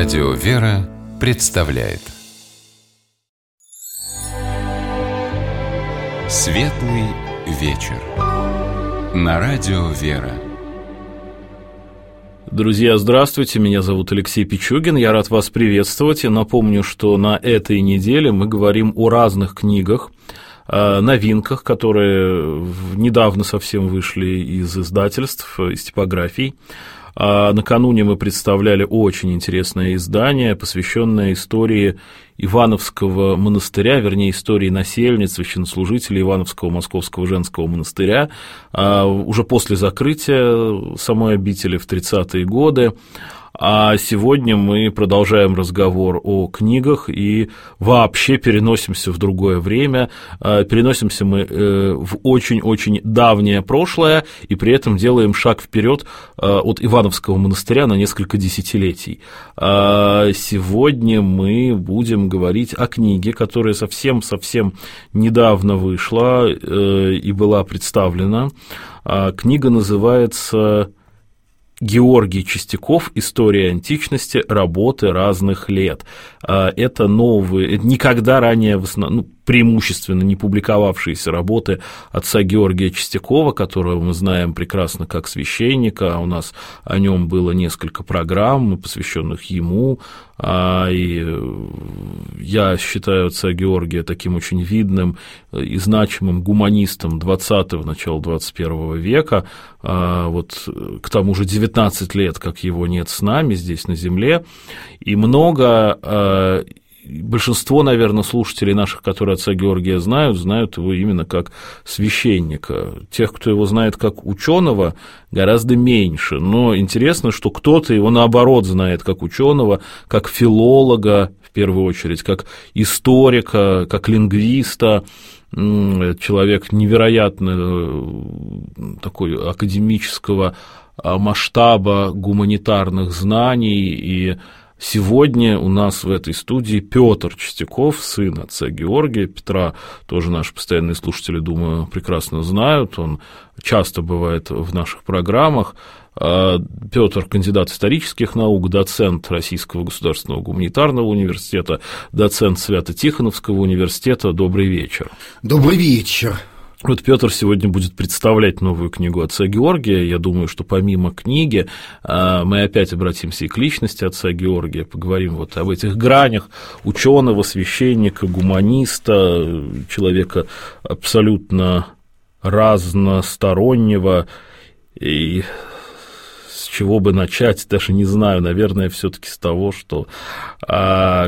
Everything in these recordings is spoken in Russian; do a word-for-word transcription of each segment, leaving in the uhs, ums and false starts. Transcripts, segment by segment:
Радио «Вера» представляет Светлый вечер на Радио «Вера». Друзья, здравствуйте, меня зовут Алексей Пичугин, я рад вас приветствовать и напомню, что на этой неделе мы говорим о разных книгах, новинках, которые недавно совсем вышли из издательств, из типографий. Накануне мы представляли очень интересное издание, посвященное истории Ивановского монастыря, вернее, истории насельниц, священнослужителей Ивановского Московского женского монастыря, уже после закрытия самой обители в тридцатые годы. А сегодня мы продолжаем разговор о книгах и вообще переносимся в другое время. Переносимся мы в очень-очень давнее прошлое и при этом делаем шаг вперед от Ивановского монастыря на несколько десятилетий. Сегодня мы будем говорить о книге, которая совсем-совсем недавно вышла и была представлена. Книга называется «Георгий Чистяков. История античности. Работы разных лет». Это новые, никогда ранее в основном, ну, преимущественно не публиковавшиеся работы отца Георгия Чистякова, которого мы знаем прекрасно как священника, у нас о нем было несколько программ, посвященных ему, и я считаю отца Георгия таким очень видным и значимым гуманистом двадцатого, начала двадцать первого века, вот к тому же девятнадцать лет, как его нет с нами здесь на земле, и много... Большинство, наверное, слушателей наших, которые отца Георгия знают, знают его именно как священника. Тех, кто его знает как ученого, гораздо меньше. Но интересно, что кто-то его, наоборот, знает как ученого, как филолога, в первую очередь, как историка, как лингвиста. Человек невероятно такой академического масштаба гуманитарных знаний. И сегодня у нас в этой студии Петр Чистяков, сын отца Георгия. Петра тоже наши постоянные слушатели, думаю, прекрасно знают. Он часто бывает в наших программах. Петр – кандидат исторических наук, доцент Российского государственного гуманитарного университета, доцент Свято-Тихоновского университета. Добрый вечер. Добрый вечер. Вот Петр сегодня будет представлять новую книгу отца Георгия. Я думаю, что помимо книги мы опять обратимся и к личности отца Георгия, поговорим вот об этих гранях ученого, священника, гуманиста, человека абсолютно разностороннего. И с чего бы начать, даже не знаю, наверное, все-таки с того, что со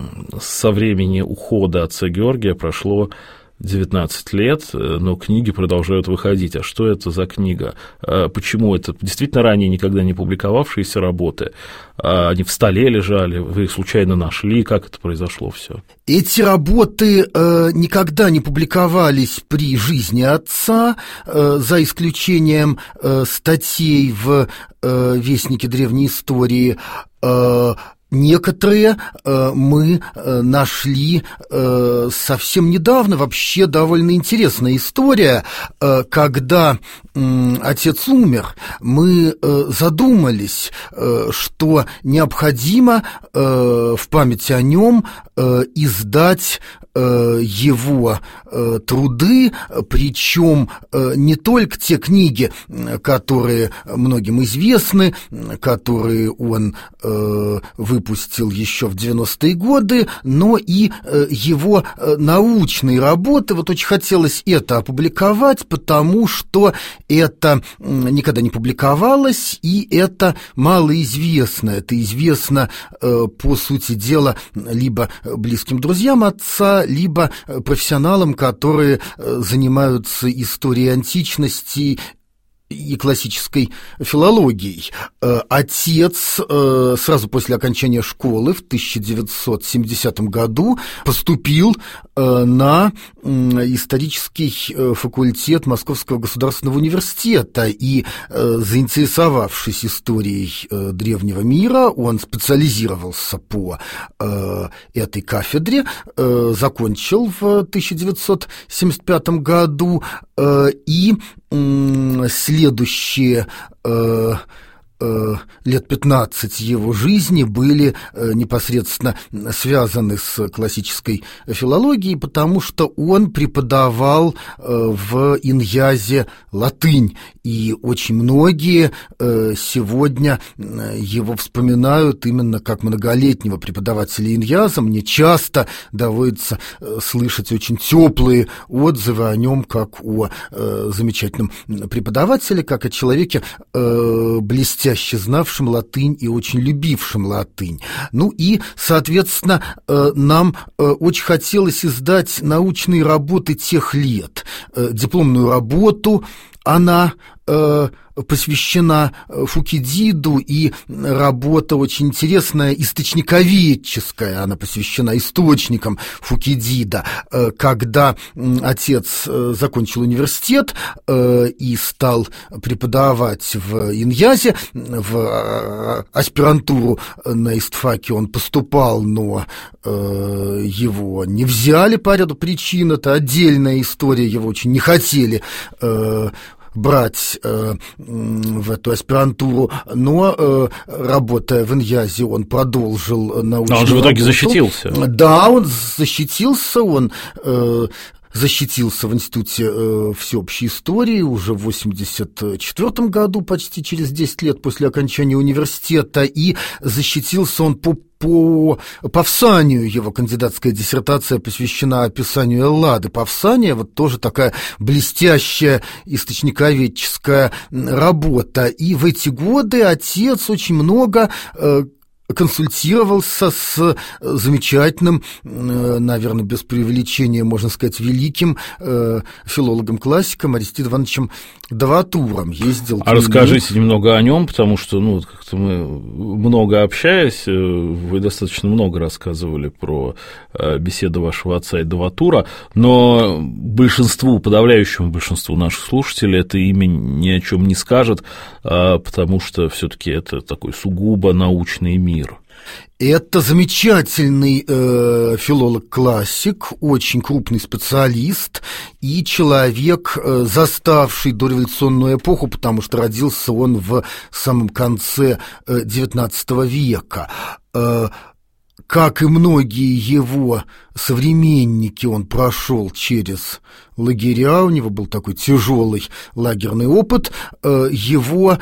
времени ухода отца Георгия прошло девятнадцать лет, но книги продолжают выходить. А что это за книга? Почему это действительно ранее никогда не публиковавшиеся работы? Они в столе лежали, вы их случайно нашли? Как это произошло все? Эти работы э, никогда не публиковались при жизни отца, э, за исключением э, статей в э, Вестнике древней истории. э, Некоторые э, мы э, нашли э, совсем недавно. Вообще довольно интересная история. Э, когда э, отец умер, мы э, задумались, э, что необходимо э, в память о нем э, издать э, его э, труды, причем э, не только те книги, которые многим известны, которые он э, выпустил, выпустил еще в девяностые годы, но и э, его э, научные работы. Вот очень хотелось это опубликовать, потому что это э, никогда не публиковалось, и это малоизвестно. Это известно, э, по сути дела, либо близким друзьям отца, либо профессионалам, которые э, занимаются историей античности и классической филологией. Отец сразу после окончания школы в тысяча девятьсот семидесятом году поступил на исторический факультет Московского государственного университета, и, заинтересовавшись историей древнего мира, он специализировался по этой кафедре, закончил в тысяча девятьсот семьдесят пятом году, и следующие лет пятнадцать его жизни были непосредственно связаны с классической филологией, потому что он преподавал в Иньязе латынь, и очень многие сегодня его вспоминают именно как многолетнего преподавателя Иньяза. Мне часто доводится слышать очень теплые отзывы о нем как о замечательном преподавателе, как о человеке блестяще знавшим латынь и очень любившим латынь. Ну и, соответственно, нам очень хотелось издать научные работы тех лет. Дипломную работу, она посвящена Фукидиду, и работа очень интересная, источниковедческая, она посвящена источникам Фукидида. Когда отец закончил университет и стал преподавать в Иньязе, в аспирантуру на истфаке он поступал, но его не взяли по ряду причин, это отдельная история, его очень не хотели брать э, в эту аспирантуру, но, э, работая в Иньязе, он продолжил научную работу. Но он же в итоге защитился. Да, он защитился, он... Э, защитился в Институте э, всеобщей истории уже в восемьдесят четвёртом году, почти через десять лет после окончания университета, и защитился он по По Павсанию, его кандидатская диссертация посвящена описанию Эллады. Павсания, вот тоже такая блестящая источниковедческая работа. И в эти годы отец очень много э, консультировался с замечательным, наверное, без преувеличения, можно сказать, великим э, филологом-классиком Аристидом Ивановичем Даватуром. Ездил. А расскажите немного о нем, потому что, ну, как-то мы много общаясь, вы достаточно много рассказывали про беседы вашего отца и Даватура, но большинству, подавляющему большинству наших слушателей это имя ни о чем не скажет, потому что все-таки это такой сугубо научный мир. Это замечательный э, филолог-классик, очень крупный специалист и человек, э, заставший дореволюционную эпоху, потому что родился он в самом конце э, девятнадцатого века. Э, как и многие его современники, он прошел через лагеря, у него был такой тяжелый лагерный опыт. Его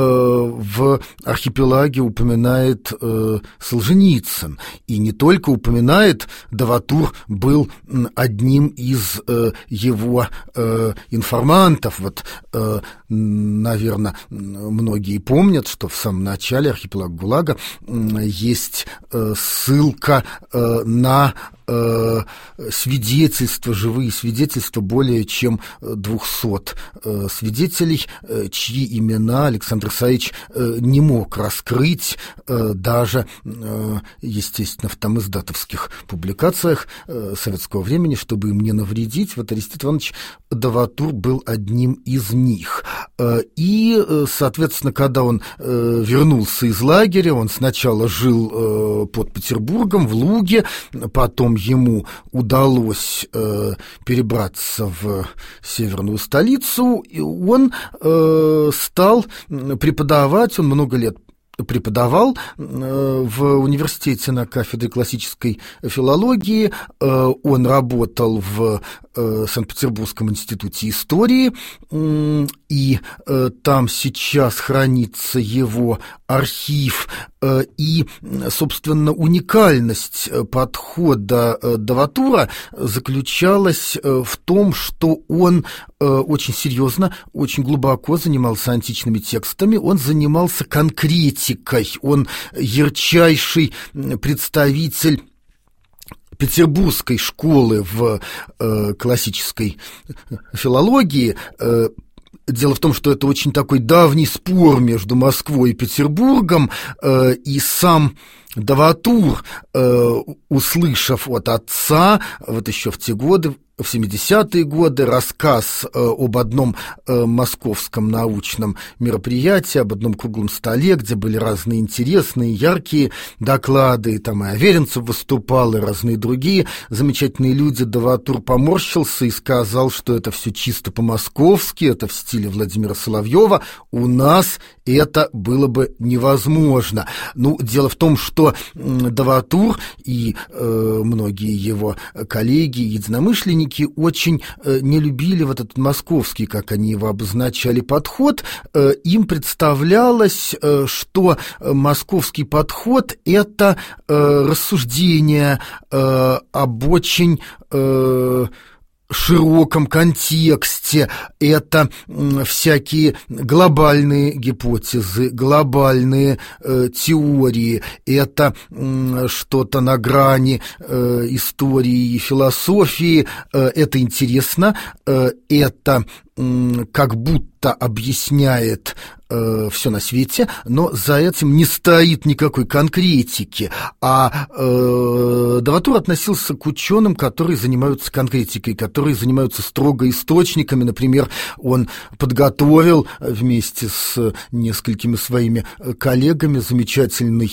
в «Архипелаге» упоминает Солженицын. И не только упоминает, Даватур был одним из его информантов. Вот, наверное, многие помнят, что в самом начале «Архипелага ГУЛАГа» есть ссылка на свидетельства, живые свидетельства более чем двухсот свидетелей, чьи имена Александр Исаевич не мог раскрыть даже, естественно, в там издатовских публикациях советского времени, чтобы им не навредить. Вот Аристид Иванович Даватур был одним из них. И, соответственно, когда он вернулся из лагеря, он сначала жил под Петербургом, в Луге, потом ему удалось э, перебраться в северную столицу, и он э, стал преподавать, он много лет преподавал в университете на кафедре классической филологии, он работал в Санкт-Петербургском институте истории, и там сейчас хранится его архив, и, собственно, уникальность подхода Даватура заключалась в том, что он очень серьезно, очень глубоко занимался античными текстами, он занимался конкретикой, он ярчайший представитель петербургской школы в э, классической филологии. э, Дело в том, что это очень такой давний спор между Москвой и Петербургом, э, и сам Даватур, э, услышав от отца, вот еще в те годы, в семидесятые годы, рассказ об одном московском научном мероприятии, об одном круглом столе, где были разные интересные, яркие доклады, там и Аверинцев выступал, и разные другие замечательные люди. Даватур поморщился и сказал, что это все чисто по-московски, это в стиле Владимира Соловьева, у нас это было бы невозможно. Ну, дело в том, что Даватур и э, многие его коллеги, единомышленники очень э, не любили вот этот московский, как они его обозначали, подход. Э, им представлялось, э, что московский подход – это э, рассуждение э, об очень э, широком контексте, это всякие глобальные гипотезы, глобальные э, теории, это э, что-то на грани э, истории и философии, э, это интересно, э, это э, как будто объясняет э, все на свете, но за этим не стоит никакой конкретики. А э, Даватур относился к ученым, которые занимаются конкретикой, которые занимаются строго источниками. Например, он подготовил вместе с несколькими своими коллегами замечательный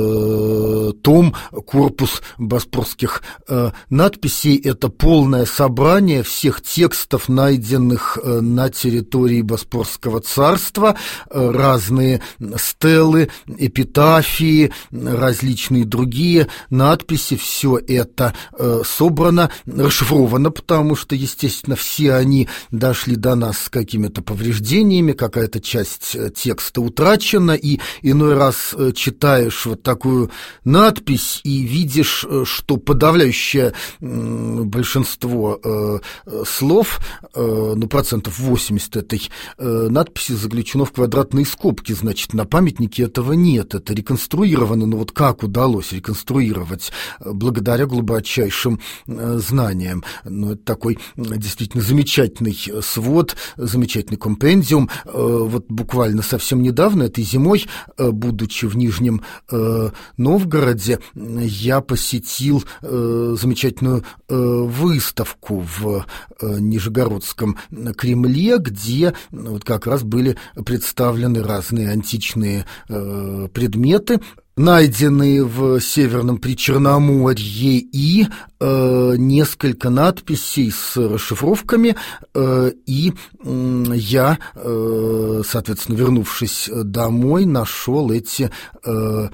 э, том, корпус боспорских э, надписей. Это полное собрание всех текстов, найденных э, на территории Боспорского царства, разные стелы, эпитафии, различные другие надписи. Все это э, собрано, расшифровано, потому что, естественно, все они дошли до нас с какими-то повреждениями, какая-то часть текста утрачена, и иной раз читаешь вот такую надпись и видишь, что подавляющее э, большинство э, слов, э, ну, процентов восемьдесят этой э, надписи заключено в квадратные скобки, значит, на памятнике этого нет, это реконструировано, но вот как удалось реконструировать благодаря глубочайшим э, знаниям. Ну, это такой действительно замечательный свод, замечательный компендиум. Э, вот буквально совсем недавно, этой зимой, э, будучи в Нижнем э, Новгороде, я посетил э, замечательную э, выставку в э, Нижегородском Кремле, где вот как раз были представлены разные античные э, предметы, найденные в Северном Причерноморье, и э, несколько надписей с расшифровками, э, и э, я, э, соответственно, вернувшись домой, нашел эти э,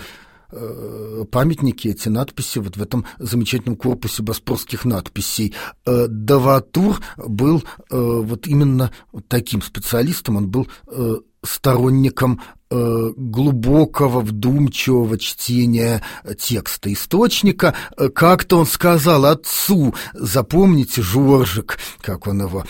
памятники, эти надписи вот в этом замечательном корпусе боспорских надписей. Даватур был вот именно таким специалистом, он был сторонником глубокого, вдумчивого чтения текста, источника. Как-то он сказал отцу, запомните, Жоржик, как он его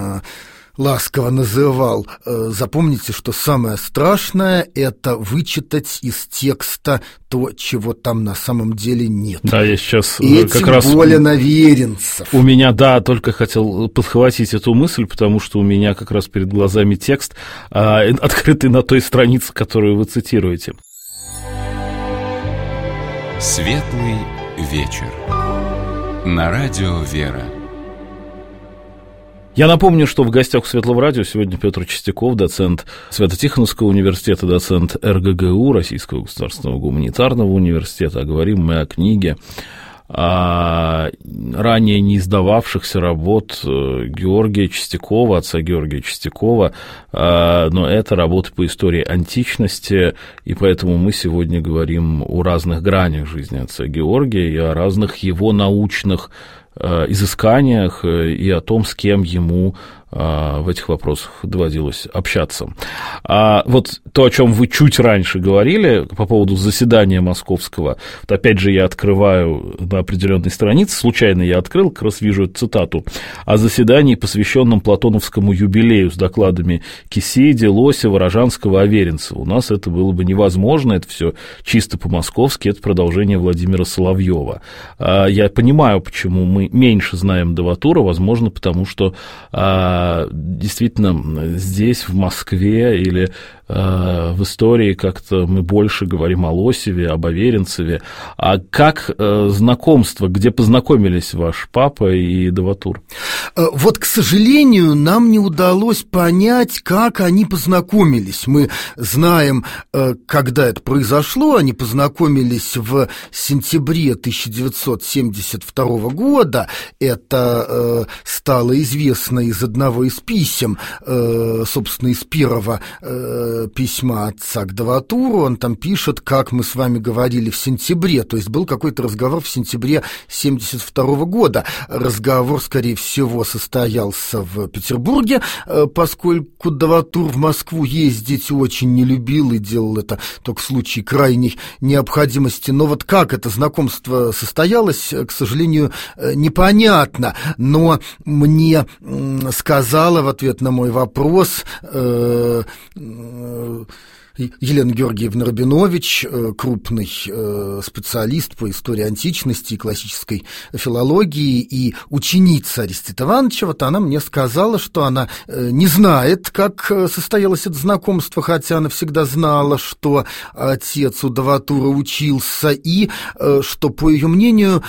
ласково называл, запомните, что самое страшное – это вычитать из текста то, чего там на самом деле нет. Да, я сейчас и как тем раз... более Аверинцев. У меня, да, только хотел подхватить эту мысль, потому что у меня как раз перед глазами текст, а, открытый на той странице, которую вы цитируете. Светлый вечер. На радио «Вера». Я напомню, что в гостях у Светлого радио сегодня Петр Чистяков, доцент Свято-Тихоновского университета, доцент эр гэ гэ у, Российского государственного гуманитарного университета. А говорим мы о книге о ранее не издававшихся работ Георгия Чистякова, отца Георгия Чистякова, но это работы по истории античности, и поэтому мы сегодня говорим о разных гранях жизни отца Георгия и о разных его научных изысканиях и о том, с кем ему в этих вопросах доводилось общаться. А вот то, о чем вы чуть раньше говорили по поводу заседания московского, вот опять же я открываю на определенной странице, случайно я открыл, как раз вижу эту цитату, о заседании, посвященном Платоновскому юбилею с докладами Кисейди, Лосева, Рожанского, Аверинцева. У нас это было бы невозможно, это все чисто по-московски, это продолжение Владимира Соловьева. Я понимаю, почему мы меньше знаем Даватура, возможно, потому что А действительно, здесь, в Москве или в истории как-то мы больше говорим о Лосеве, об Аверинцеве. А как знакомство, где познакомились ваш папа и Даватур? Вот, к сожалению, нам не удалось понять, как они познакомились. Мы знаем, когда это произошло. Они познакомились в сентябре тысяча девятьсот семьдесят второго года. Это стало известно из одного из писем, собственно, из первого письма отца к Даватуру. Он там пишет, как мы с вами говорили в сентябре, то есть был какой-то разговор в сентябре семьдесят второго года. Разговор, скорее всего, состоялся в Петербурге, поскольку Даватур в Москву ездить очень не любил и делал это только в случае крайней необходимости. Но вот как это знакомство состоялось, к сожалению, непонятно. Но мне сказала в ответ на мой вопрос э, Елена Георгиевна Рабинович, крупный специалист по истории античности и классической филологии и ученица Аристида Ивановича, вот она мне сказала, что она не знает, как состоялось это знакомство, хотя она всегда знала, что отец у Даватура учился, и что, по ее мнению,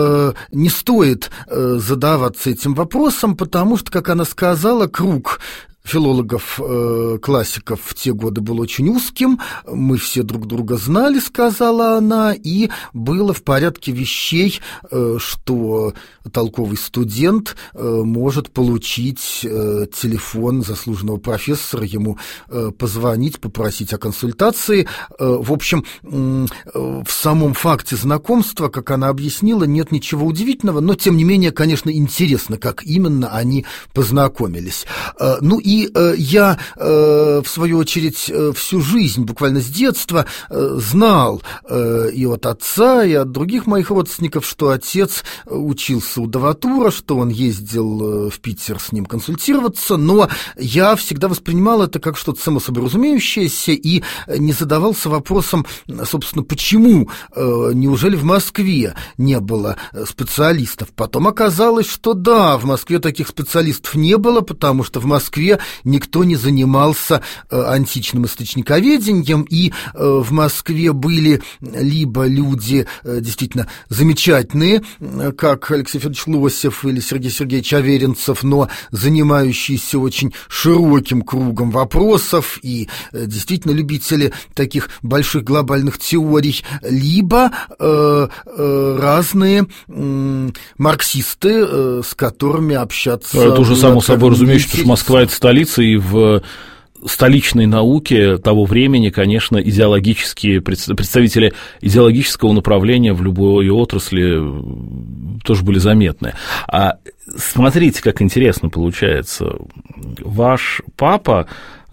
не стоит задаваться этим вопросом, потому что, как она сказала, круг филологов, э, классиков в те годы был очень узким, мы все друг друга знали, сказала она, и было в порядке вещей, э, что толковый студент э, может получить э, телефон заслуженного профессора, ему э, позвонить, попросить о консультации. Э, в общем, э, в самом факте знакомства, как она объяснила, нет ничего удивительного, но, тем не менее, конечно, интересно, как именно они познакомились. Э, ну и И э, я, э, в свою очередь, э, всю жизнь, буквально с детства, э, знал э, и от отца, и от других моих родственников, что отец учился у Даватура, что он ездил э, в Питер с ним консультироваться, но я всегда воспринимал это как что-то само собой разумеющееся и не задавался вопросом, собственно, почему, э, неужели в Москве не было специалистов. Потом оказалось, что да, в Москве таких специалистов не было, потому что в Москве никто не занимался э, античным источниковедением, и э, в Москве были либо люди э, действительно замечательные, э, как Алексей Федорович Лосев или Сергей Сергеевич Аверинцев, но занимающиеся очень широким кругом вопросов и э, действительно любители таких больших глобальных теорий, либо э, э, разные э, марксисты, э, с которыми общаться... Это уже само собой разумеется, что Москва — это столица, и в столичной науке того времени, конечно, идеологические представители идеологического направления в любой отрасли тоже были заметны. А смотрите, как интересно получается. Ваш папа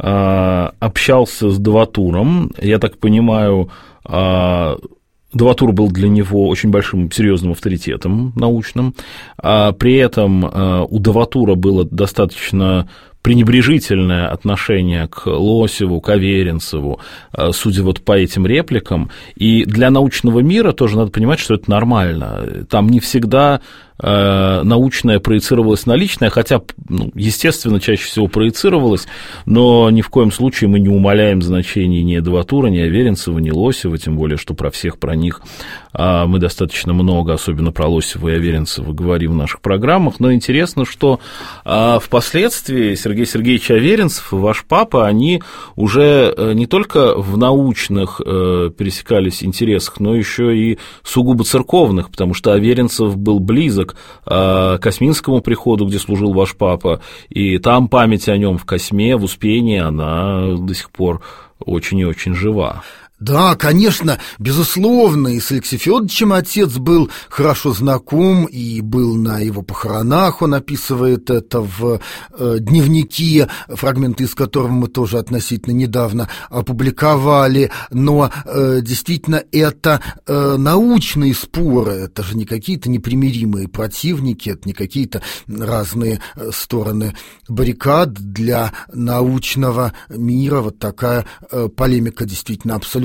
а, общался с Даватуром, я так понимаю, а, Даватур был для него очень большим, серьезным авторитетом научным, а при этом а, у Даватура было достаточно пренебрежительное отношение к Лосеву, к Аверинцеву, судя вот по этим репликам. И для научного мира тоже надо понимать, что это нормально. Там не всегда научное проецировалось на личное, хотя, ну, естественно, чаще всего проецировалось, но ни в коем случае мы не умаляем значений ни Даватура, ни Аверинцева, ни Лосева, тем более, что про всех про них мы достаточно много, особенно про Лосева и Аверинцева, говорим в наших программах. Но интересно, что впоследствии Сергей Сергеевич Аверинцев и ваш папа, они уже не только в научных пересекались интересах, но еще и сугубо церковных, потому что Аверинцев был близок к Косминскому приходу, где служил ваш папа, и там память о нем в Косьме, в Успении, она до сих пор очень и очень жива. Да, конечно, безусловно, и с Алексеем Федоровичем отец был хорошо знаком, и был на его похоронах, он описывает это в э, дневнике, фрагменты из которого мы тоже относительно недавно опубликовали, но э, действительно это э, научные споры, это же не какие-то непримиримые противники, это не какие-то разные стороны баррикад. Для научного мира вот такая э, полемика действительно абсолютно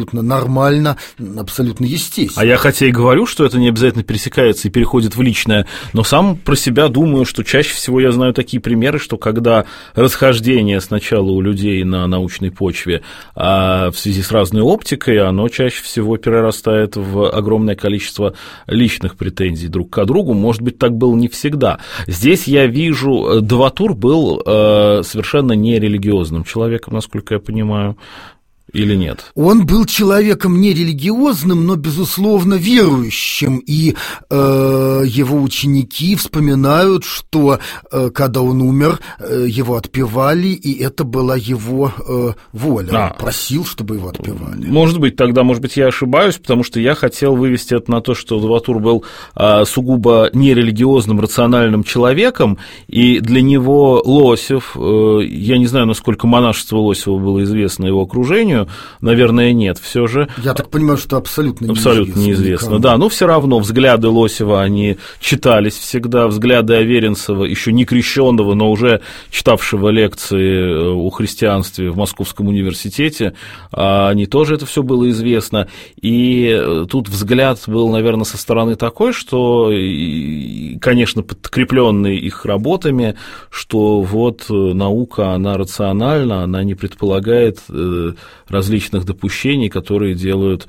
абсолютно нормально, абсолютно естественно. А я хотя и говорю, что это не обязательно пересекается и переходит в личное, но сам про себя думаю, что чаще всего я знаю такие примеры, что когда расхождение сначала у людей на научной почве, а в связи с разной оптикой, оно чаще всего перерастает в огромное количество личных претензий друг к другу. Может быть, так было не всегда. Здесь я вижу, Даватур был э, совершенно нерелигиозным человеком, насколько я понимаю. Или нет? Он был человеком нерелигиозным, но, безусловно, верующим, и э, его ученики вспоминают, что, э, когда он умер, э, его отпевали, и это была его э, воля. А, он просил, чтобы его отпевали. Может быть, тогда, может быть, я ошибаюсь, потому что я хотел вывести это на то, что Даватур был э, сугубо нерелигиозным, рациональным человеком, и для него Лосев, э, я не знаю, насколько монашество Лосева было известно его окружению, наверное, нет, все же. Я так понимаю, что абсолютно неизвестно. Абсолютно неизвестно, никому. Да, но все равно взгляды Лосева, они читались всегда, взгляды Аверинцева, еще не крещенного, но уже читавшего лекции о христианстве в Московском университете, они тоже, это все было известно, и тут взгляд был, наверное, со стороны такой, что, конечно, подкрепленный их работами, что вот наука, она рациональна, она не предполагает различных допущений, которые делают,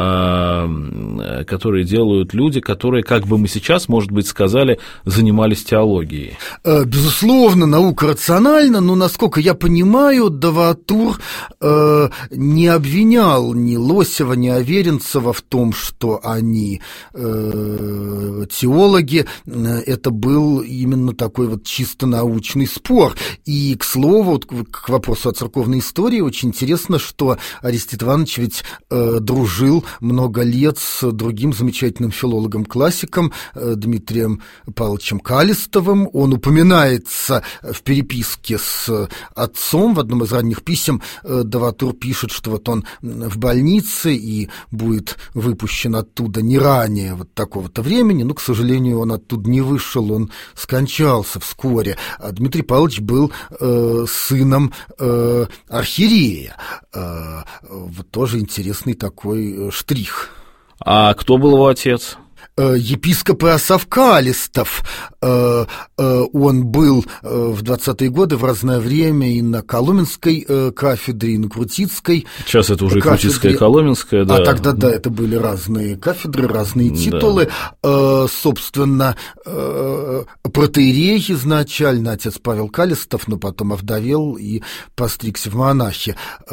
которые делают люди, которые, как бы мы сейчас, может быть, сказали, занимались теологией. Безусловно, наука рациональна, но, насколько я понимаю, Даватур э, не обвинял ни Лосева, ни Аверинцева в том, что они э, теологи. Это был именно такой вот чисто научный спор. И, к слову, вот, к вопросу о церковной истории, очень интересно, что Арестит Иванович ведь э, дружил много лет с другим замечательным филологом-классиком Дмитрием Павловичем Калистовым. Он упоминается в переписке с отцом. В одном из ранних писем Даватур пишет, что вот он в больнице и будет выпущен оттуда не ранее вот такого-то времени, но, к сожалению, он оттуда не вышел, он скончался вскоре. А Дмитрий Павлович был э, сыном э, архиерея. Э, вот тоже интересный такой штрих. А кто был его отец? Епископ Иосаф Калистов. Он был в двадцатые годы в разное время и на Коломенской кафедре, и на Крутицкой. Сейчас это уже кафедре. Крутицкая и Коломенская, да. А тогда, да, это были разные кафедры, разные титулы. Да. Собственно, протоиерей изначально, отец Павел Калистов, но потом овдовел и постригся в монахи.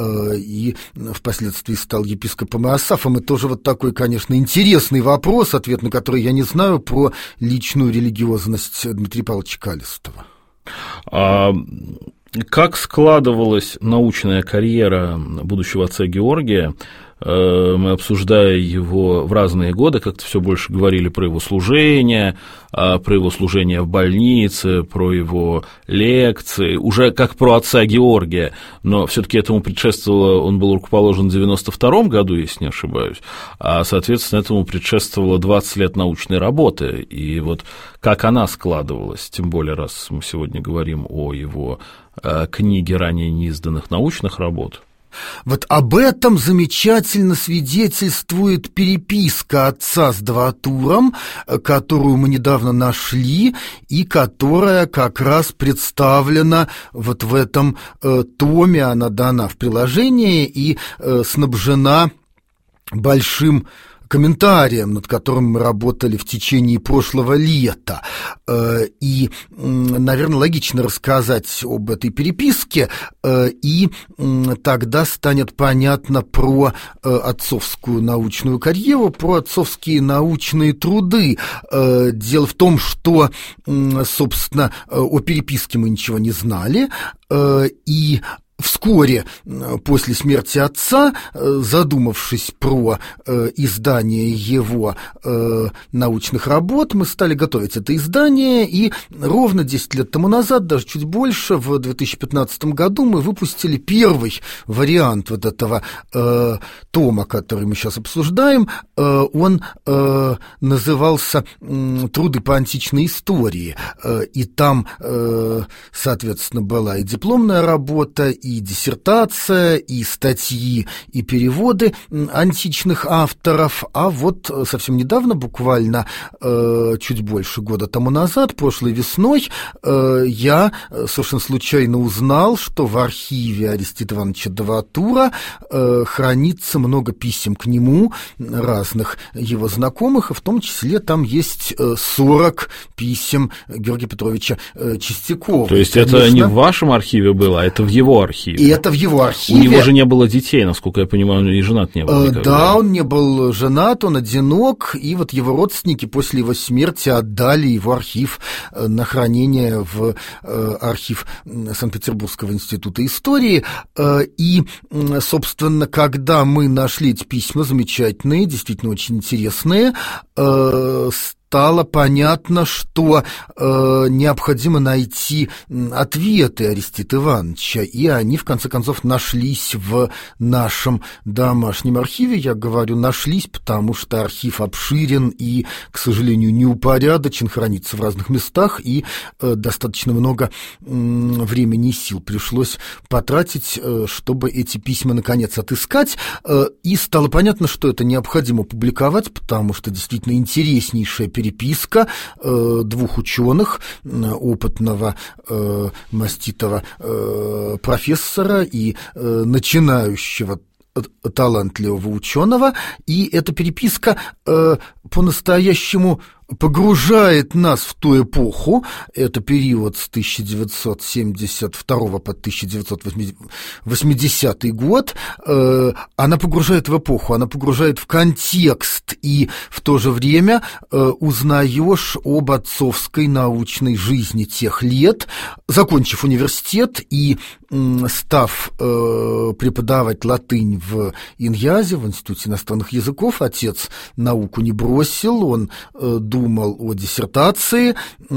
И впоследствии стал епископом Иосафом. И тоже вот такой, конечно, интересный вопрос, ответ на который я не знаю, про личную религиозность Дмитрия Павловича Калистова. А как складывалась научная карьера будущего отца Георгия? Мы, обсуждая его в разные годы, как-то все больше говорили про его служение, про его служение в больнице, про его лекции, уже как про отца Георгия, но все-таки этому предшествовало, он был рукоположен в девяносто втором году, если не ошибаюсь, а, соответственно, этому предшествовало двадцать лет научной работы, и вот как она складывалась, тем более, раз мы сегодня говорим о его книге ранее неизданных научных работ. Вот об этом замечательно свидетельствует переписка отца с Даватуром, которую мы недавно нашли, и которая как раз представлена вот в этом э, томе, она дана в приложении и э, снабжена большим комментарием, над которым мы работали в течение прошлого лета. И, наверное, логично рассказать об этой переписке, и тогда станет понятно про отцовскую научную карьеру, про отцовские научные труды. Дело в том, что, собственно, о переписке мы ничего не знали, и вскоре после смерти отца, задумавшись про э, издание его э, научных работ, мы стали готовить это издание, и ровно десять лет тому назад, даже чуть больше, в две тысячи пятнадцатом году мы выпустили первый вариант вот этого э, тома, который мы сейчас обсуждаем. Э, он э, назывался э, «Труды по античной истории», э, и там, э, соответственно, была и дипломная работа, и диссертация, и статьи, и переводы античных авторов. А вот совсем недавно, буквально чуть больше года тому назад, прошлой весной, я совершенно случайно узнал, что в архиве Аристида Ивановича Даватура хранится много писем к нему, разных его знакомых, и в том числе там есть сорок писем Георгия Петровича Чистякова. То есть Конечно, это не в вашем архиве было, а это в его архиве? И это в его архиве. У него же не было детей, насколько я понимаю, он и женат не был никогда. Да, он не был женат, он одинок, и вот его родственники после его смерти отдали его архив на хранение в архив Санкт-Петербургского института истории. И, собственно, когда мы нашли эти письма замечательные, действительно очень интересные, стало понятно, что э, необходимо найти ответы Аристида Ивановича, и они, в конце концов, нашлись в нашем домашнем архиве. Я говорю «нашлись», потому что архив обширен и, к сожалению, неупорядочен, хранится в разных местах, и э, достаточно много э, времени и сил пришлось потратить, э, чтобы эти письма, наконец, отыскать, э, и стало понятно, что это необходимо публиковать, потому что действительно интереснейшая переписка э, двух ученых, опытного э, маститого э, профессора и э, начинающего талантливого ученого, и эта переписка э, по-настоящему погружает нас в ту эпоху, это период с тысяча девятьсот семьдесят второго по тысяча девятьсот восьмидесятый год, э, она погружает в эпоху, она погружает в контекст, и в то же время э, узнаешь об отцовской научной жизни тех лет, закончив университет и э, став э, преподавать латынь в Иньязе, в Институте иностранных языков, отец науку не бросил, он э, думал о диссертации,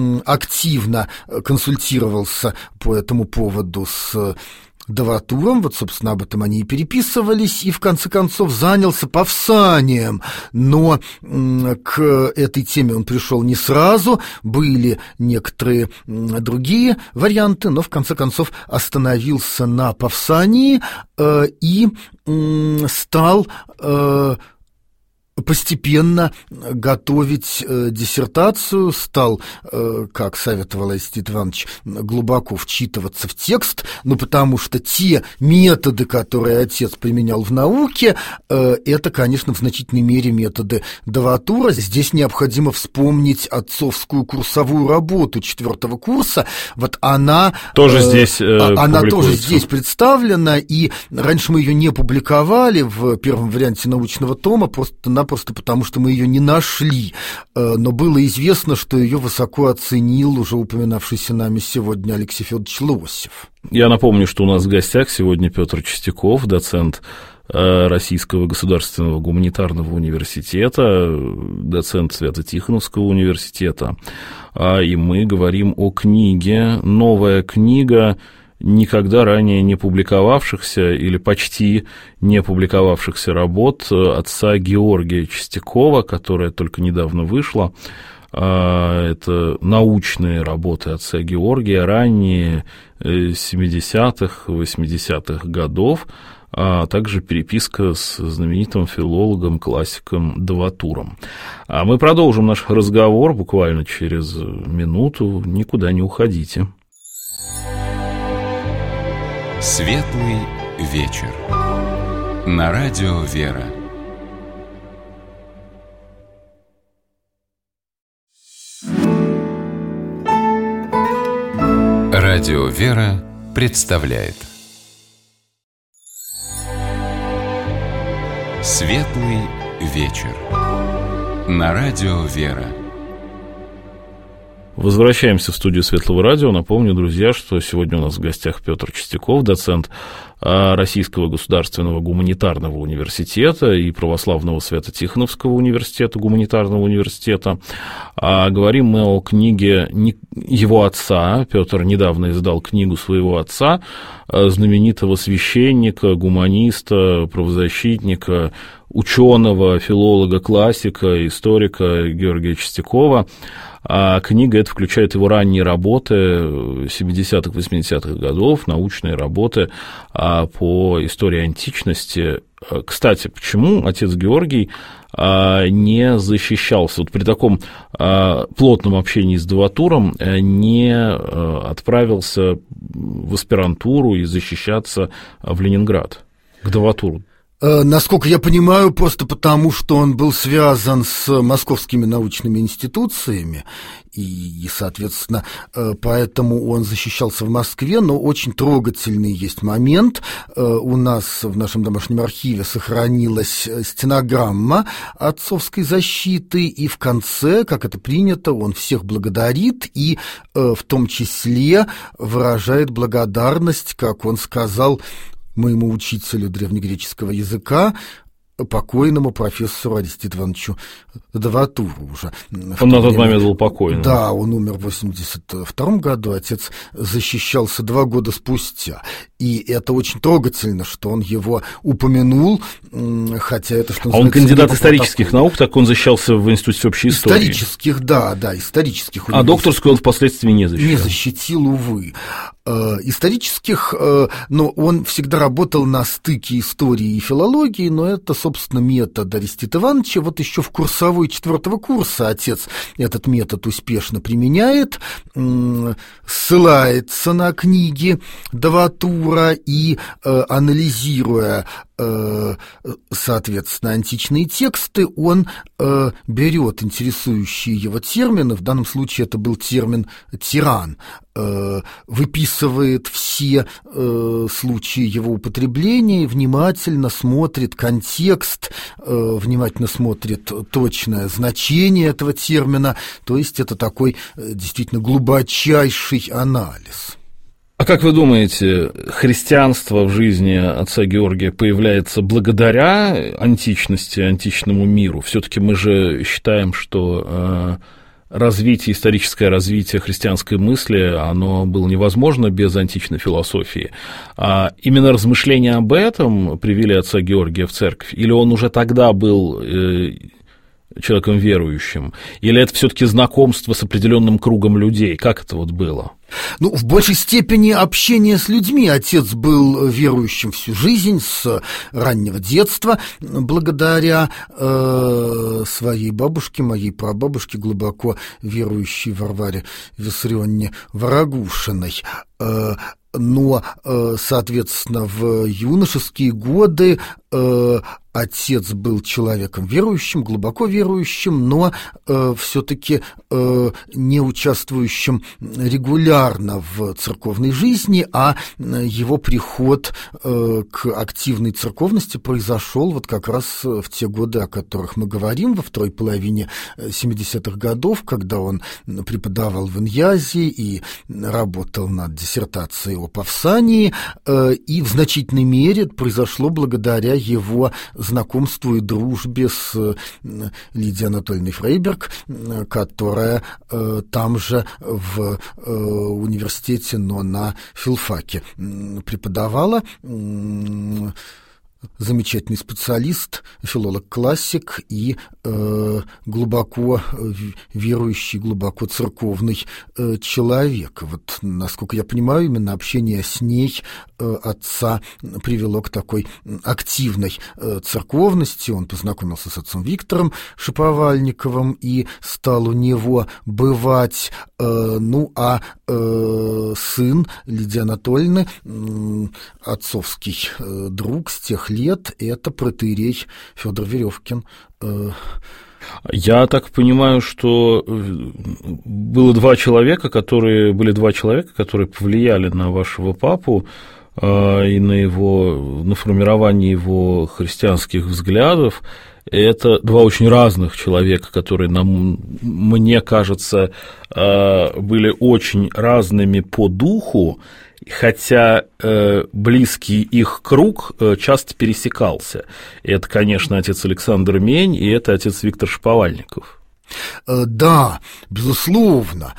активно консультировался по этому поводу с Даватуром, вот, собственно, об этом они и переписывались, и, в конце концов, занялся Павсанием, но к этой теме он пришел не сразу, были некоторые другие варианты, но, в конце концов, остановился на Павсании э, и э, стал... Э, постепенно готовить э, диссертацию, стал, э, как советовал Аристид Иванович, глубоко вчитываться в текст, ну, потому что те методы, которые отец применял в науке, э, это, конечно, в значительной мере методы Даватура. Здесь необходимо вспомнить отцовскую курсовую работу четвертого курса. Вот она... Тоже э, здесь э, Она тоже здесь представлена, и раньше мы ее не публиковали в первом варианте научного тома, просто на просто потому, что мы ее не нашли, но было известно, что ее высоко оценил уже упоминавшийся нами сегодня Алексей Федорович Лосев. Я напомню, что у нас в гостях сегодня Петр Чистяков, доцент Российского государственного гуманитарного университета, доцент Свято-Тихоновского университета, и мы говорим о книге, новая книга, никогда ранее не публиковавшихся или почти не публиковавшихся работ отца Георгия Чистякова, которая только недавно вышла. Это научные работы отца Георгия, ранние семидесятых, восьмидесятых годов, а также переписка с знаменитым филологом, классиком Даватуром. А мы продолжим наш разговор буквально через минуту, никуда не уходите. Светлый вечер. На радио «Вера». Радио «Вера» представляет Светлый вечер. На радио «Вера». Возвращаемся в студию Светлого радио. Напомню, друзья, что сегодня у нас в гостях Петр Чистяков, доцент Российского государственного гуманитарного университета и Православного Свято-Тихоновского университета, гуманитарного университета. А говорим мы о книге его отца. Петр недавно издал книгу своего отца, знаменитого священника, гуманиста, правозащитника, ученого, филолога, классика, историка Георгия Чистякова. А книга эта включает его ранние работы семидесятых, восьмидесятых годов, научные работы по истории античности. Кстати, почему отец Георгий не защищался, вот при таком плотном общении с Даватуром, не отправился в аспирантуру и защищаться в Ленинград к Даватуру? Насколько я понимаю, просто потому, что он был связан с московскими научными институциями, и, соответственно, поэтому он защищался в Москве, но очень трогательный есть момент. У нас в нашем домашнем архиве сохранилась стенограмма отцовской защиты, и в конце, как это принято, он всех благодарит и в том числе выражает благодарность, как он сказал, моему учителю древнегреческого языка, покойному профессору Аристиду Ивановичу Даватуру уже. Он на тот момент был покойный. Да, он умер в восемьдесят втором году, отец защищался два года спустя. И это очень трогательно, что он его упомянул, хотя это, что называется... А он кандидат исторических такой... наук, так он защищался в Институте общей истории? Исторических, да, да, исторических. А докторскую он впоследствии не защитил? Не защитил, увы. Исторических, но он всегда работал на стыке истории и филологии, но это, собственно, метод Аристида Ивановича. Вот еще в курсовой четвертого курса отец этот метод успешно применяет, ссылается на книги Даватура и, анализируя, соответственно, античные тексты, он берет интересующие его термины, в данном случае это был термин «тиран», выписывает все э, случаи его употребления, внимательно смотрит контекст, э, внимательно смотрит точное значение этого термина, то есть это такой э, действительно глубочайший анализ. А как вы думаете, христианство в жизни отца Георгия появляется благодаря античности, античному миру? Все-таки мы же считаем, что... Э, развитие, историческое развитие христианской мысли, оно было невозможно без античной философии. А именно размышления об этом привели отца Георгия в церковь? Или он уже тогда был э, человеком верующим? Или это все-таки знакомство с определенным кругом людей? Как это вот было? Ну, в большей степени общение с людьми. Отец был верующим всю жизнь, с раннего детства, благодаря э, своей бабушке, моей прабабушке, глубоко верующей Варваре Виссарионовне Ворогушиной. Э, но, э, соответственно, в юношеские годы э, отец был человеком верующим, глубоко верующим, но э, все-таки э, не участвующим регулярно в церковной жизни, а его приход э, к активной церковности произошел вот как раз в те годы, о которых мы говорим, во второй половине семидесятых годов, когда он преподавал в Иньязе и работал над диссертацией о Павсании, э, и в значительной мере произошло благодаря его знакомству и дружбе с Лидией Анатольевной Фрейберг, которая э, там же в э, университете, но на филфаке преподавала. Замечательный специалист, филолог-классик и э, глубоко верующий, глубоко церковный э, человек. Вот, насколько я понимаю, именно общение с ней э, отца привело к такой активной э, церковности. Он познакомился с отцом Виктором Шиповальниковым и стал у него бывать. Э, ну, а э, сын Лидии Анатольевны, э, отцовский э, друг с тех лет, это протоиерей Федор Веревкин. Я так понимаю, что было два человека, которые были два человека, которые повлияли на вашего папу и на его, на формирование его христианских взглядов. Это два очень разных человека, которые, нам, мне кажется, были очень разными по духу хотя э, близкий их круг э, часто пересекался. И это, конечно, отец Александр Мень, и это отец Виктор Шаповальников. Да, безусловно.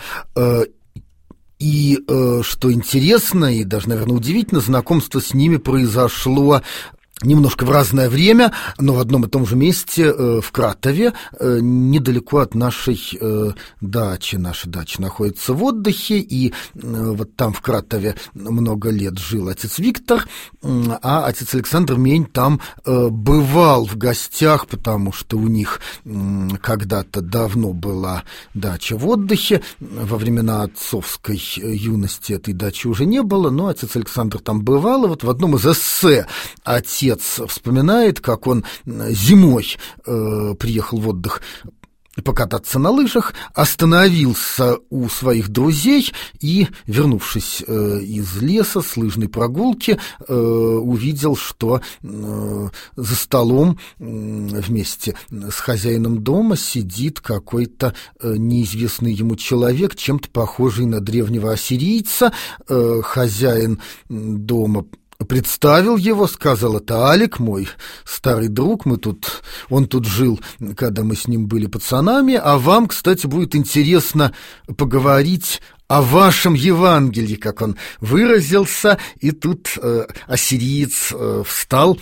И, что интересно, и даже, наверное, удивительно, знакомство с ними произошло немножко в разное время, но в одном и том же месте, в Кратове, недалеко от нашей дачи. Наша дача находится в отдыхе, и вот там, в Кратове, много лет жил отец Виктор, а отец Александр Мень там бывал в гостях, потому что у них когда-то давно была дача в отдыхе. Во времена отцовской юности этой дачи уже не было, но отец Александр там бывал, и вот в одном из эссе отец вспоминает, как он зимой э, приехал в отдых покататься на лыжах, остановился у своих друзей и, вернувшись э, из леса с лыжной прогулки, э, увидел, что э, за столом э, вместе с хозяином дома сидит какой-то э, неизвестный ему человек, чем-то похожий на древнего ассирийца. Э, хозяин дома представил его, сказал: это Алик, мой старый друг, мы тут, он тут жил, когда мы с ним были пацанами, а вам, кстати, будет интересно поговорить о вашем Евангелии, как он выразился. И тут э, ассириец э, встал,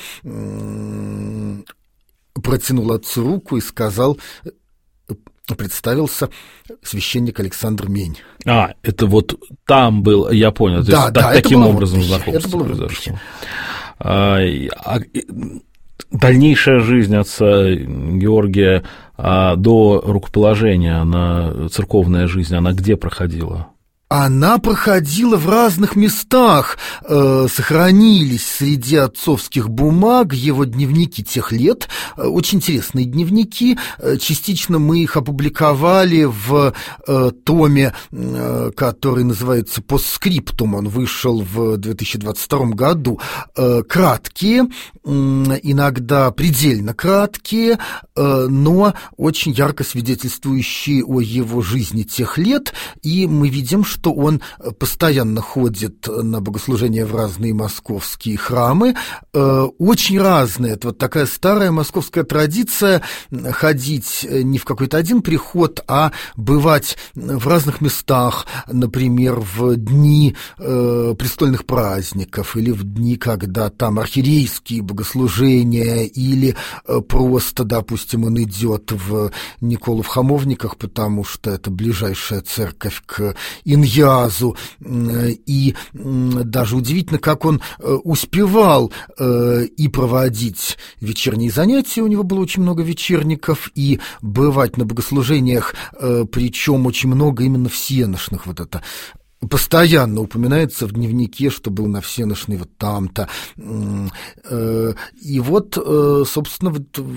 э, протянул отцу руку и сказал, представился священник Александр Мень. А, это вот там был, я понял, то да, есть да, так, таким образом вот знакомство произошло. А, а, дальнейшая жизнь отца Георгия а, до рукоположения, она, церковная жизнь, она где проходила? Она проходила в разных местах, э, сохранились среди отцовских бумаг его дневники тех лет, э, очень интересные дневники, э, частично мы их опубликовали в э, томе, э, который называется «Постскриптум», он вышел в две тысячи двадцать втором году, э, краткие, э, иногда предельно краткие, э, но очень ярко свидетельствующие о его жизни тех лет, и мы видим, что что он постоянно ходит на богослужения в разные московские храмы, очень разные. Это вот такая старая московская традиция ходить не в какой-то один приход, а бывать в разных местах, например, в дни престольных праздников или в дни, когда там архиерейские богослужения, или просто, допустим, он идет в Николу в Хамовниках, потому что это ближайшая церковь к Иньязу, и даже удивительно, как он успевал и проводить вечерние занятия, у него было очень много вечерников, и бывать на богослужениях, причем очень много именно всеношных, вот это постоянно упоминается в дневнике, что был на всеношной вот там-то. И вот, собственно,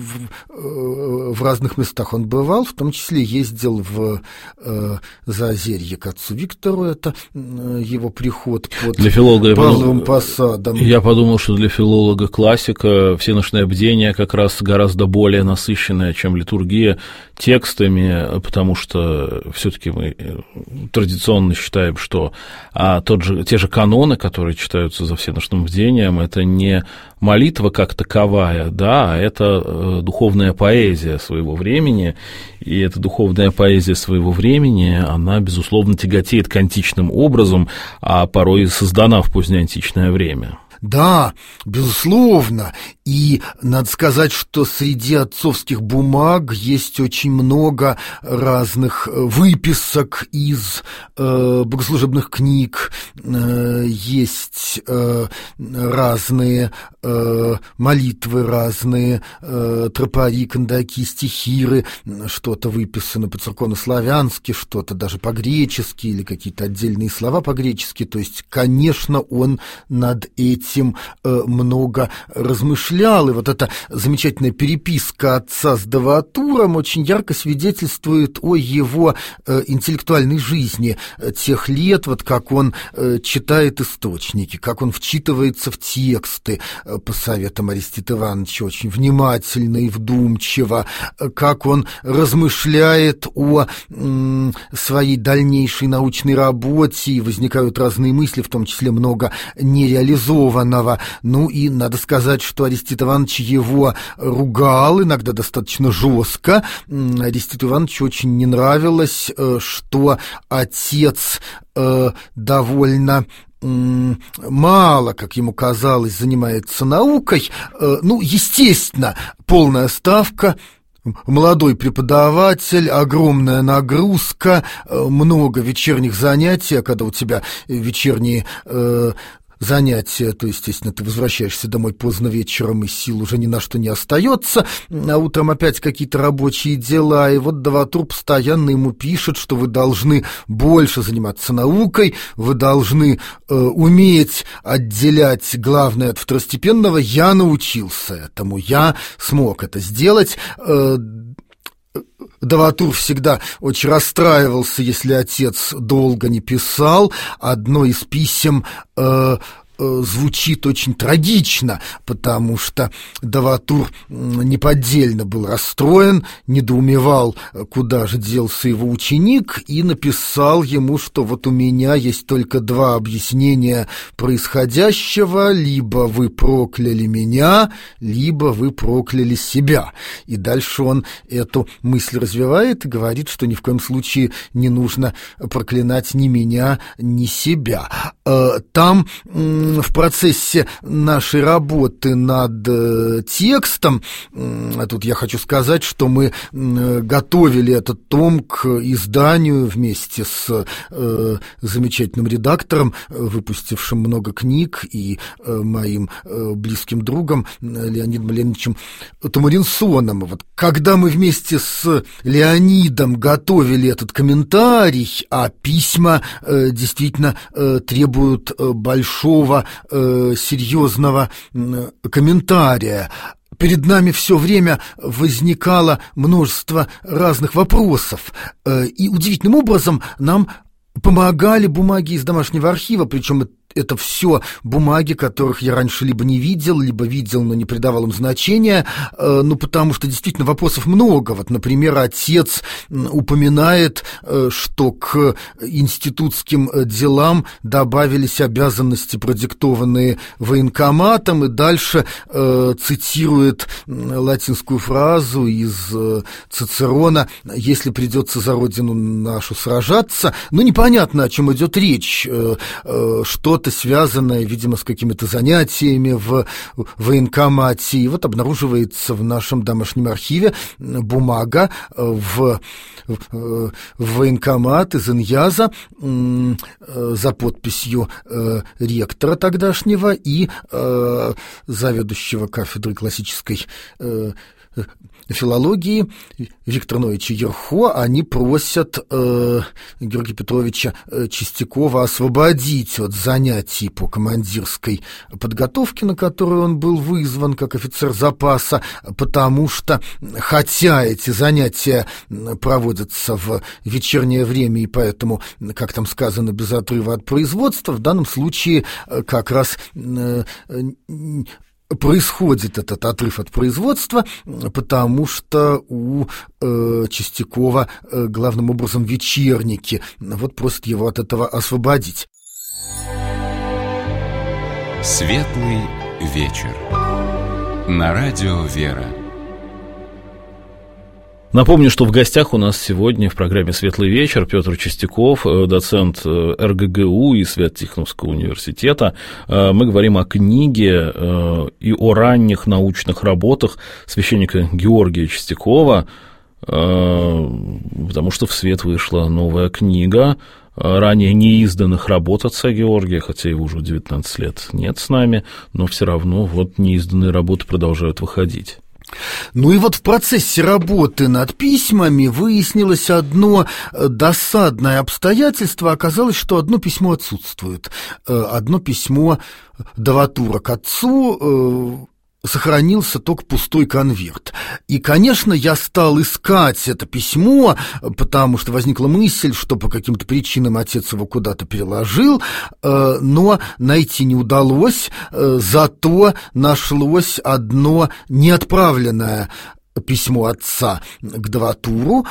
в разных местах он бывал, в том числе ездил в Заозерье к отцу Виктору, это его приход под для филолога, Павловым посадом. Я подумал, что для филолога классика всеношное бдение как раз гораздо более насыщенное, чем литургия, текстами, потому что все-таки мы традиционно считаем, что что а, тот же, те же каноны, которые читаются за всеношным бдением, это не молитва как таковая, да, а это э, духовная поэзия своего времени, и эта духовная поэзия своего времени, она, безусловно, тяготеет к античным образом, а порой создана в позднеантичное время. Да, безусловно, и надо сказать, что среди отцовских бумаг есть очень много разных выписок из э, богослужебных книг, э, есть э, разные э, молитвы, разные э, тропари, кандаки, стихиры, что-то выписано по-церковно-славянски, что-то даже по-гречески или какие-то отдельные слова по-гречески, то есть, конечно, он над этим этим много размышлял, и вот эта замечательная переписка отца с Даватуром очень ярко свидетельствует о его интеллектуальной жизни тех лет, вот как он читает источники, как он вчитывается в тексты по советам Аристида Ивановича очень внимательно и вдумчиво, как он размышляет о м, своей дальнейшей научной работе, и возникают разные мысли, в том числе много нереализованного. Ну и надо сказать, что Аристид Иванович его ругал, иногда достаточно жестко. Аристиду Ивановичу очень не нравилось, что отец э, довольно мало, как ему казалось, занимается наукой. Ну, естественно, полная ставка, молодой преподаватель, огромная нагрузка, много вечерних занятий, а когда у тебя вечерние э, занятия, то, естественно, ты возвращаешься домой поздно вечером, и сил уже ни на что не остается, а утром опять какие-то рабочие дела, и вот Даватур постоянно ему пишет, что вы должны больше заниматься наукой, вы должны э, уметь отделять главное от второстепенного. Я научился этому, я смог это сделать. э, Даватур всегда очень расстраивался, если отец долго не писал. Одно из писем э, э, звучит очень трагично, потому что Даватур неподдельно был расстроен, недоумевал, куда же делся его ученик, и написал ему, что вот у меня есть только два объяснения происходящего: либо вы прокляли меня, либо вы прокляли себя. И дальше он эту мысль развивает и говорит, что ни в коем случае не нужно проклинать ни меня, ни себя. Там в процессе нашей работы над текстом, тут я хочу сказать, что мы готовили этот том к изданию вместе с замечательным редактором, выпустившим много книг, и моим близким другом Леонидом Леонидовичем Тумаринсоном. Вот когда мы вместе с Леонидом готовили этот комментарий, а письма э, действительно э, требуют э, большого, э, серьезного э, комментария, перед нами все время возникало множество разных вопросов, э, и удивительным образом нам помогали бумаги из домашнего архива, причем это все бумаги, которых я раньше либо не видел, либо видел, но не придавал им значения, ну, потому что действительно вопросов много. Вот, например, отец упоминает, что к институтским делам добавились обязанности, продиктованные военкоматом, и дальше э, цитирует латинскую фразу из Цицерона: «Если придется за родину нашу сражаться». Ну, непонятно, о чем идет речь, э, э, что связанное, видимо, с какими-то занятиями в военкомате. И вот обнаруживается в нашем домашнем архиве бумага в, в, в военкомат из Иньяза за подписью ректора тогдашнего и заведующего кафедрой классической филологии Виктора Ноевича Ерхо. Они просят э, Георгия Петровича Чистякова освободить от занятий по командирской подготовке, на которую он был вызван как офицер запаса, потому что, хотя эти занятия проводятся в вечернее время и поэтому, как там сказано, без отрыва от производства, в данном случае как раз э, происходит этот отрыв от производства, потому что у э, Чистякова э, главным образом вечерники. Вот просят его от этого освободить. Светлый вечер. На радио «Вера». Напомню, что в гостях у нас сегодня в программе «Светлый вечер» Петр Чистяков, доцент эр гэ гэ у и Свято-Тихоновского университета. Мы говорим о книге и о ранних научных работах священника Георгия Чистякова, потому что в свет вышла новая книга ранее неизданных работ отца Георгия, хотя его уже девятнадцать лет нет с нами, но все равно вот неизданные работы продолжают выходить. Ну и вот в процессе работы над письмами выяснилось одно досадное обстоятельство. Оказалось, что одно письмо отсутствует. Одно письмо Даватура к отцу, сохранился только пустой конверт. И, конечно, я стал искать это письмо, потому что возникла мысль, что по каким-то причинам отец его куда-то переложил, но найти не удалось, зато нашлось одно неотправленное письмо отца к Даватуру,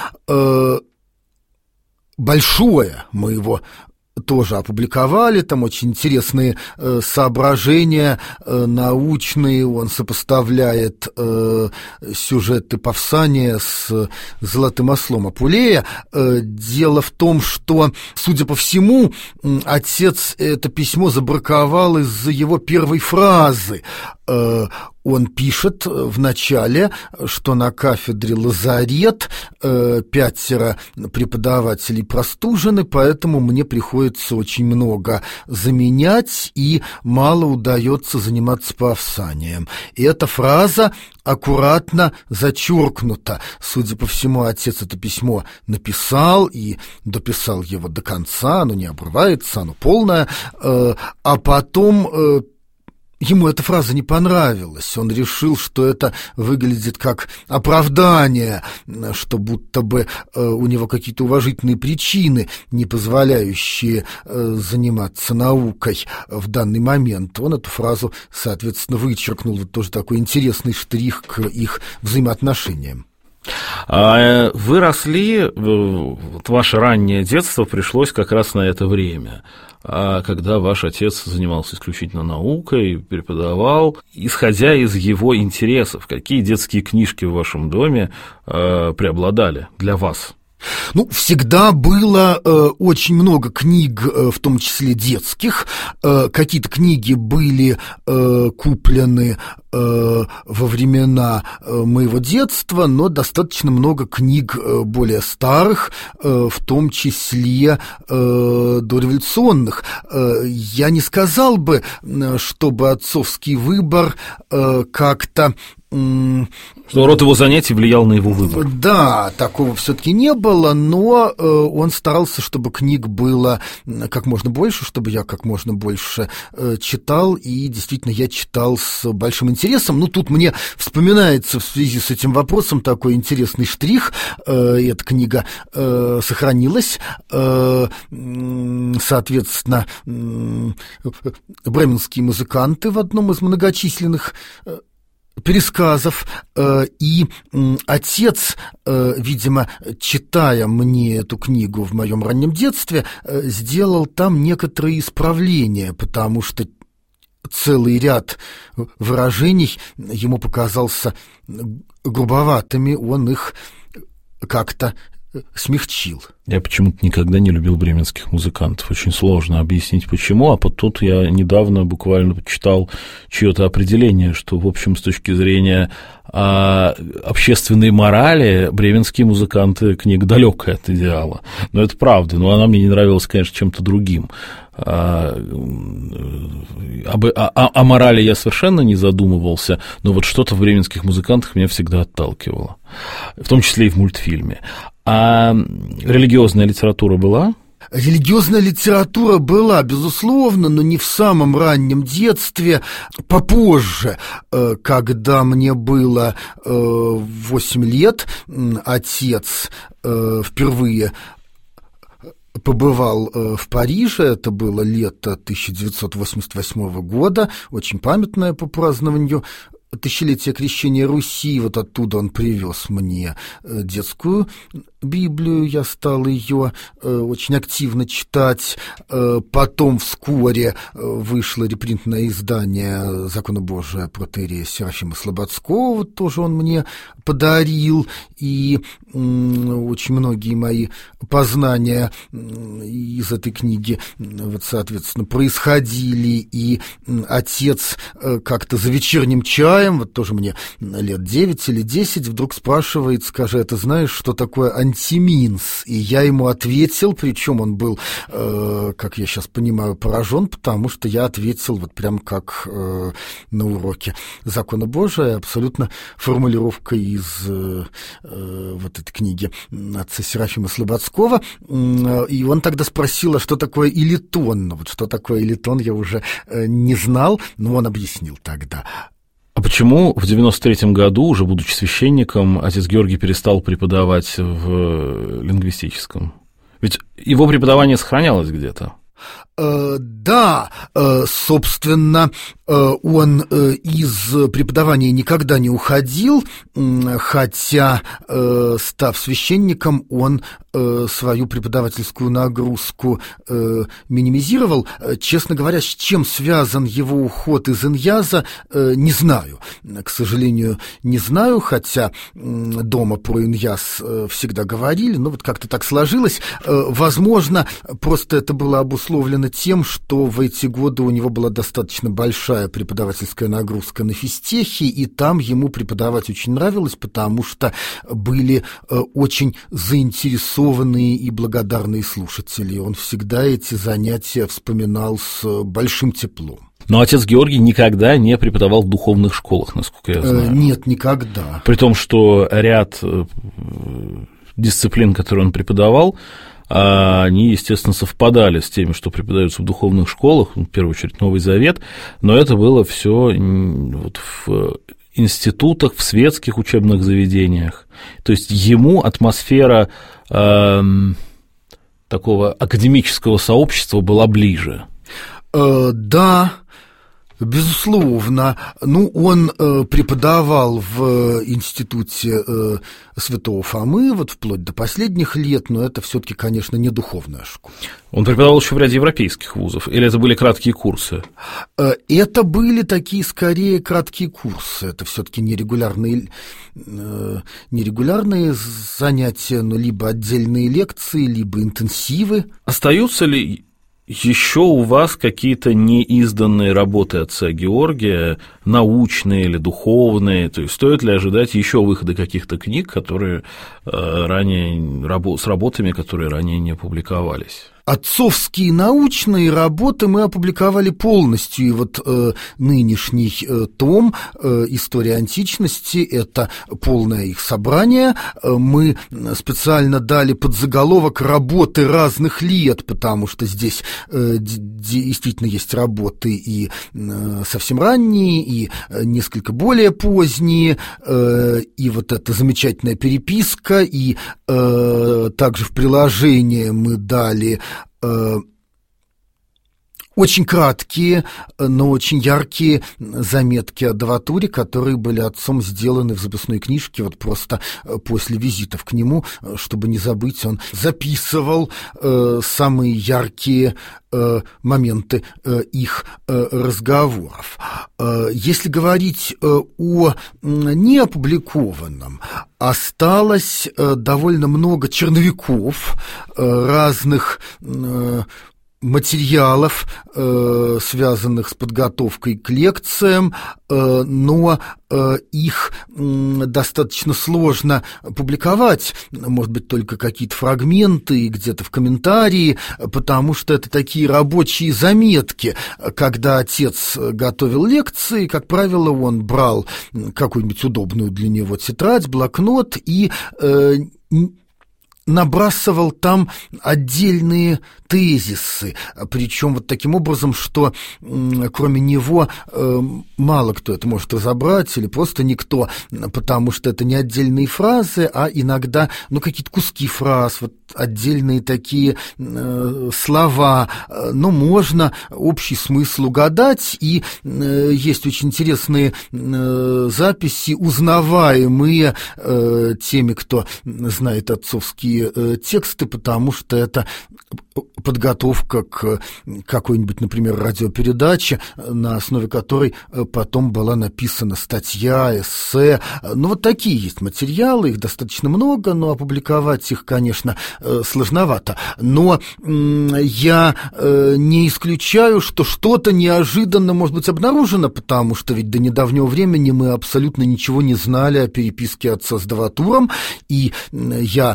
большое, мы его тоже опубликовали, там очень интересные э, соображения э, научные, он сопоставляет э, сюжеты Павсания с «Золотым ослом» Апулея. Э, дело в том, что, судя по всему, э, отец это письмо забраковал из-за его первой фразы. Э, Он пишет в начале, что на кафедре лазарет, э, пятеро преподавателей простужены, поэтому мне приходится очень много заменять и мало удается заниматься Павсанием. И эта фраза аккуратно зачеркнута. Судя по всему, отец это письмо написал и дописал его до конца, оно не обрывается, оно полное, э, а потом... Э, Ему эта фраза не понравилась, он решил, что это выглядит как оправдание, что будто бы у него какие-то уважительные причины, не позволяющие заниматься наукой в данный момент. Он эту фразу, соответственно, вычеркнул. Вот тоже такой интересный штрих к их взаимоотношениям. Вы росли, вот ваше раннее детство пришлось как раз на это время, когда ваш отец занимался исключительно наукой, преподавал. Исходя из его интересов, какие детские книжки в вашем доме преобладали для вас? Ну, всегда было э, очень много книг, э, в том числе детских. Э, какие-то книги были э, куплены э, во времена э, моего детства, но достаточно много книг э, более старых, э, в том числе э, дореволюционных. Э, я не сказал бы, чтобы отцовский выбор э, как-то... Что род его занятий влиял на его выбор. Да, такого все-таки не было, но э, он старался, чтобы книг было как можно больше, чтобы я как можно больше э, читал, и действительно я читал с большим интересом. Ну, тут мне вспоминается в связи с этим вопросом такой интересный штрих. Э, эта книга э, сохранилась, э, соответственно, э, бременские музыканты в одном из многочисленных э, пересказов, и отец, видимо, читая мне эту книгу в моем раннем детстве, сделал там некоторые исправления, потому что целый ряд выражений ему показался грубоватыми, он их как-то смягчил. Я почему-то никогда не любил бременских музыкантов. Очень сложно объяснить, почему. А потом я недавно буквально почитал чье-то определение, что, в общем, с точки зрения а, общественной морали, бременские музыканты книга далекая от идеала. Но это правда. Но она мне не нравилась, конечно, чем-то другим. А, об, о, о морали я совершенно не задумывался, но вот что-то в бременских музыкантах меня всегда отталкивало. В том числе и в мультфильме. А религиозная литература была? Религиозная литература была, безусловно, но не в самом раннем детстве, попозже, когда мне было восемь лет, отец впервые побывал в Париже, это было лето тысяча девятьсот восемьдесят восьмого года, очень памятное по празднованию тысячелетия крещения Руси. Вот оттуда он привез мне детскую Библию, я стал ее очень активно читать. Потом вскоре вышло репринтное издание «Закона Божия» протоиерея Серафима Слободского, тоже он мне подарил, и очень многие мои познания из этой книги, вот, соответственно, происходили, и отец как-то за вечерним чаем, вот тоже мне лет девять или десять, вдруг спрашивает: скажи, а ты знаешь, что такое антитерроризм? антиминс, и я ему ответил, причем он был, э, как я сейчас понимаю, поражен, потому что я ответил вот прям как э, на уроке закона Божия, абсолютно формулировка из э, э, вот этой книги отца Серафима Слободского, и он тогда спросил, а что такое илитон? Вот что такое илитон, я уже э, не знал, но он объяснил тогда. А почему в девяносто третьем году, уже будучи священником, отец Георгий перестал преподавать в лингвистическом? Ведь его преподавание сохранялось где-то. Э, да, э, собственно, э, он э, из преподавания никогда не уходил, э, хотя, э, став священником, он э, свою преподавательскую нагрузку э, минимизировал. Честно говоря, с чем связан его уход из Иньяза, э, не знаю. К сожалению, не знаю, хотя э, дома про Иньяз э, всегда говорили, но вот как-то так сложилось. Э, возможно, просто это было обусловлено тем, что в эти годы у него была достаточно большая преподавательская нагрузка на физтехе, и там ему преподавать очень нравилось, потому что были очень заинтересованные и благодарные слушатели. Он всегда эти занятия вспоминал с большим теплом. Но отец Георгий никогда не преподавал в духовных школах, насколько я знаю. Нет, никогда. При том, что ряд дисциплин, которые он преподавал, они, естественно, совпадали с теми, что преподаются в духовных школах, в первую очередь Новый Завет, но это было все вот в институтах, в светских учебных заведениях. То есть ему атмосфера э, такого академического сообщества была ближе. Э, да. Безусловно. Ну, он э, преподавал в институте э, Святого Фомы, вот вплоть до последних лет, но это все-таки, конечно, не духовная школа. Он преподавал еще в ряде европейских вузов, или это были краткие курсы? Э, это были такие, скорее, краткие курсы. Это все-таки нерегулярные, э, нерегулярные занятия, но либо отдельные лекции, либо интенсивы. Остаются ли еще у вас какие-то неизданные работы отца Георгия, научные или духовные? То есть стоит ли ожидать еще выхода каких-то книг, которые ранее, с работами, которые ранее не публиковались? Отцовские научные работы мы опубликовали полностью, и вот э, нынешний э, том э, «История античности» — это полное их собрание. Э, мы специально дали подзаголовок «Работы разных лет», потому что здесь э, действительно есть работы и э, совсем ранние, и несколько более поздние, э, и вот эта замечательная переписка, и э, также в приложении мы дали очень краткие, но очень яркие заметки о Даватуре, которые были отцом сделаны в записной книжке вот просто после визитов к нему, чтобы не забыть, он записывал э, самые яркие э, моменты э, их э, разговоров. Э, если говорить э, о неопубликованном, осталось э, довольно много черновиков э, разных э, материалов, э, связанных с подготовкой к лекциям, э, но э, их э, достаточно сложно публиковать, может быть, только какие-то фрагменты где-то в комментарии, потому что это такие рабочие заметки. Когда отец готовил лекции, как правило, он брал какую-нибудь удобную для него тетрадь, блокнот и э, набрасывал там отдельные тезисы, причем вот таким образом, что кроме него мало кто это может разобрать, или просто никто, потому что это не отдельные фразы, а иногда, ну, какие-то куски фраз, вот отдельные такие слова, но можно общий смысл угадать, и есть очень интересные записи, узнаваемые теми, кто знает отцовские тексты, потому что это подготовка к какой-нибудь, например, радиопередаче, на основе которой потом была написана статья, эссе. Ну, вот такие есть материалы, их достаточно много, но опубликовать их, конечно, сложновато. Но я не исключаю, что что-то неожиданно может быть обнаружено, потому что ведь до недавнего времени мы абсолютно ничего не знали о переписке отца с Даватуром, и я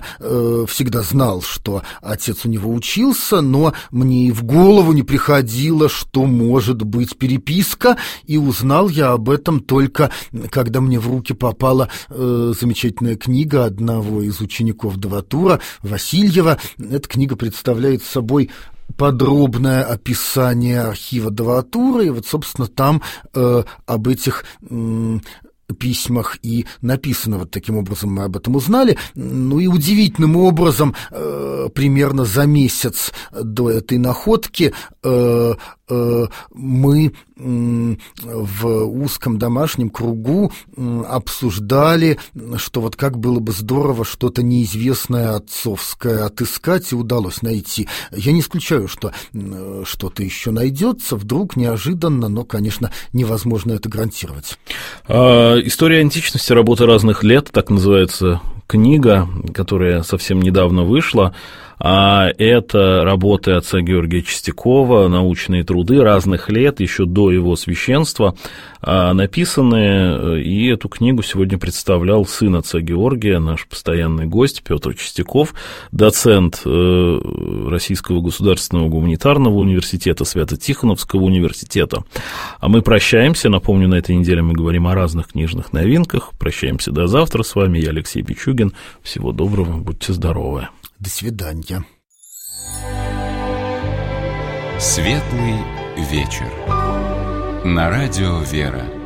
э, всегда знал, что отец у него учился, но мне и в голову не приходило, что может быть переписка, и узнал я об этом только когда мне в руки попала э, замечательная книга одного из учеников Даватура, Васильева. Эта книга представляет собой подробное описание архива Даватура, и вот, собственно, там э, об этих э, письмах и написано вот таким образом, мы об этом узнали. Ну и удивительным образом э, примерно за месяц до этой находки э, э, мы э, в узком домашнем кругу э, обсуждали, что вот как было бы здорово что-то неизвестное отцовское отыскать, и удалось найти. Я не исключаю, что э, что-то еще найдется, вдруг неожиданно, но, конечно, невозможно это гарантировать. История античности, работы разных лет, так называется книга, которая совсем недавно вышла. А это работы отца Георгия Чистякова, научные труды разных лет, еще до его священства, написанные, и эту книгу сегодня представлял сын отца Георгия, наш постоянный гость Петр Чистяков, доцент Российского государственного гуманитарного университета, Свято-Тихоновского университета. А мы прощаемся, напомню, на этой неделе мы говорим о разных книжных новинках, прощаемся до завтра, с вами я, Алексей Пичугин, всего доброго, будьте здоровы. До свидания. Светлый вечер. На радио «Вера».